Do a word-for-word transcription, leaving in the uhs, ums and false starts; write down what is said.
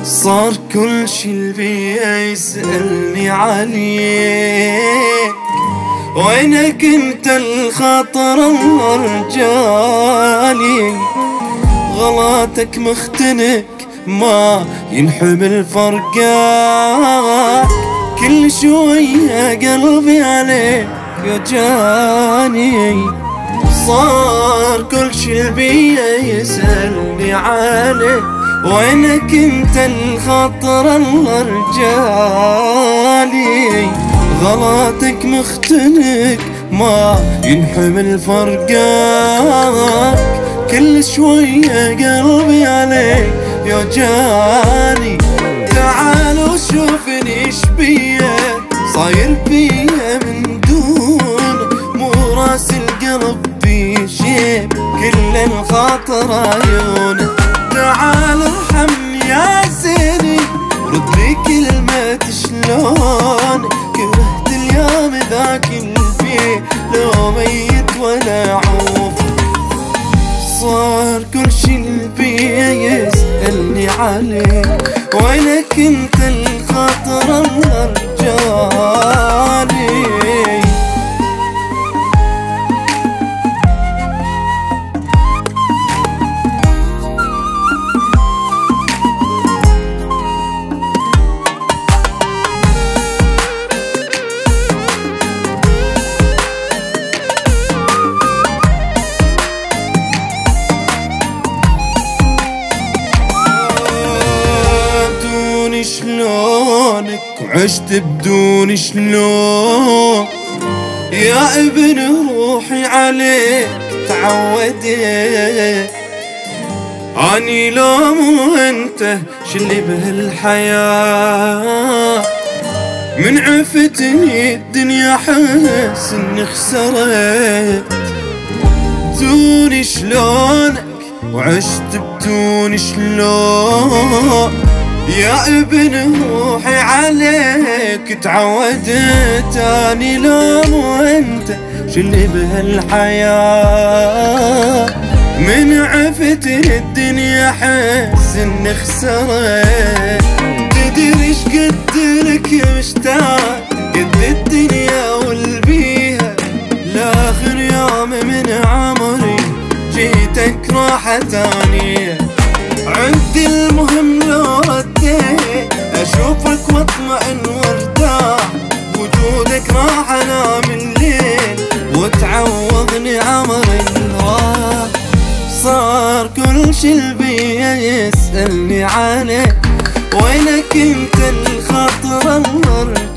صار كل شي البيئة يسألني عليك، وينك انت الخاطر الرجالي؟ غلطك مختنك ما ينحمل فرقاك، كل شوية قلبي عليك يوجعني. صار كل شي البيئة يسألني عليك، وينك انت الخاطر الرجالي؟ غلطك مختنك ما ينحمل فرقاك، كل شوية قلبي عليك يوجعني. تعال وشوفني ايش بيا صاير بيا من دون، مو راس القلب في شي كل الخاطر عيونه. تعال ارحمني يا زيني، رد لي كلمة شلون، كرهت اليوم ذاك الفيه لو ميت ولا عوف. صار كل شي البيئة يسألني عليك، وينك انت الخاطر الرجالي؟ شلونك وعشت بدون شلون، يا ابن روحي عليك تعودت. اني لو مو انت شلي بهالحياة، من عفتني الدنيا حس اني خسرت. بدون شلونك وعشت بدون شلون، يا ابن روحي عليك تعودت. اني لو مو انت شلي بهالحياة، من عفتني الدنيا حس اني خسرت. تدري ايش قد لك مشتاق، قد الدنيا والبيها، لاخر يوم من عمري جيتك راحة ثانية. عندي المهم لو رديت اشوفك واطمئن وارتاح، وجودك راح انام الليل وتعوضني عمر الراح. صار كل شي البيئة يسألني عليك، وينك انت الخاطر الرجالي؟